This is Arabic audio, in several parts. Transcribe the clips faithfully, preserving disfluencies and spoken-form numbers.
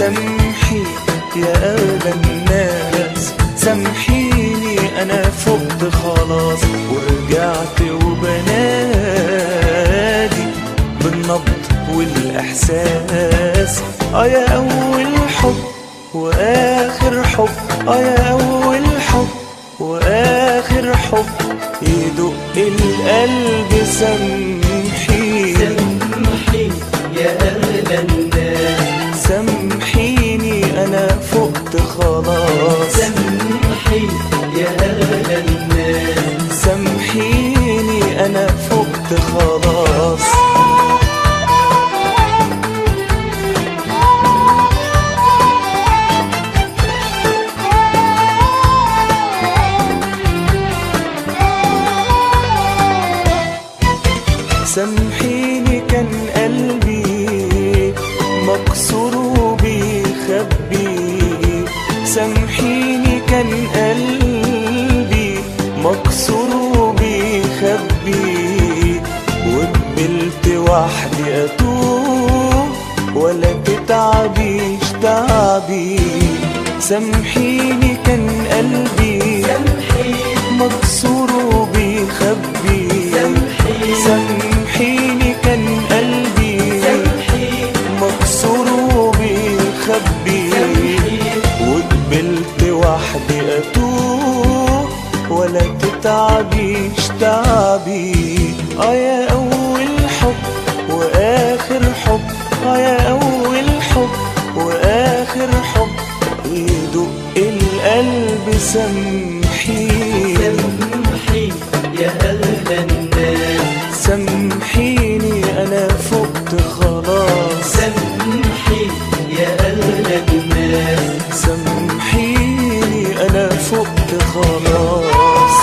سامحي يا أغلى الناس، سامحيني أنا فقت خلاص ورجعت وبنادي بالنبض والإحساس. آه يا أول حب وآخر حب، آه يا أول حب وآخر حب يدق القلب. سامحي سامحي يا أغلى الناس، سامحيني أنا فقت خلاص. سامحي يا أغلى الناس، سامحيني أنا فقت خلاص. سامحيني كان قلبي مكسور وبيخبي، سامحيني كان قلبي مكسور وبيخبي، وقبلت وحدي أتوه ولا تتعبيش تعبي. سامحيني كان قلبي مكسور وبيخبي، سامحيني كان قلبي مكسور وبيخبي، وقبلت وحدي أتوه ولا تتعبيش تعبي. آه يا أول حب وآخر حب، آه يا أول حب وآخر حب يدق القلب. سامحيني سامحي يا أغلى الناس، سامحيني أنا فقت خلاص. سامحي يا أغلى الناس، سامحيني أنا فقت خلاص.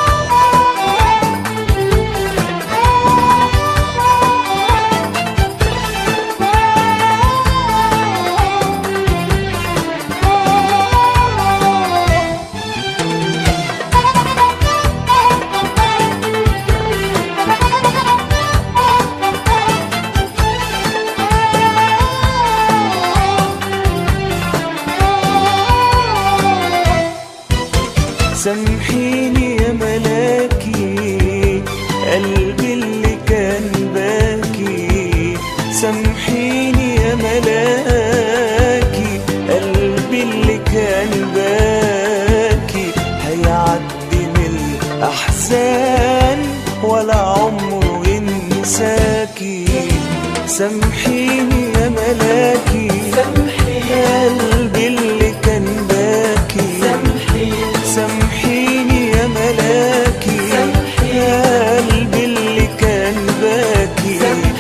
سامحيني يا ملاكي قلبي اللي كان باكي، سامحيني يا ملاكي قلبي اللي كان باكي، هيعدي من الأحزان ولا عمره ينساكي. سامحيني يا ملاكي قلبي اللي كان باكي، سامحيني يا ملاكي قلبي اللي كان باكي،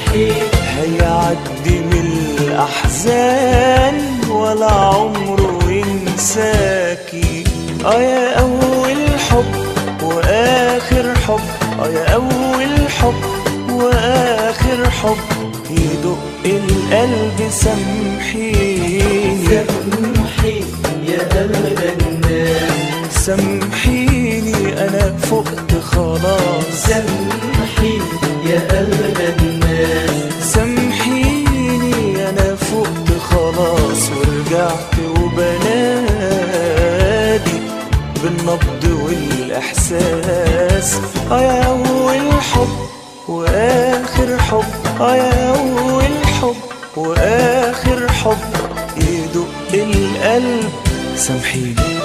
هيعدي من الأحزان ولا عمره ينساكي. آه يا أول حب وآخر حب، آه يا أول حب وآخر حب يدق القلب. سامحيني سامحي يا أغلى الناس، سامحيني أنا فقت خلاص. سامحي يا أغلى الناس، سامحيني أنا فقت خلاص ورجعت وبنادي بالنبض والإحساس. آه يا أول حب وآخر حب، آه يا أول حب وآخر حب يدق القلب. سامحيني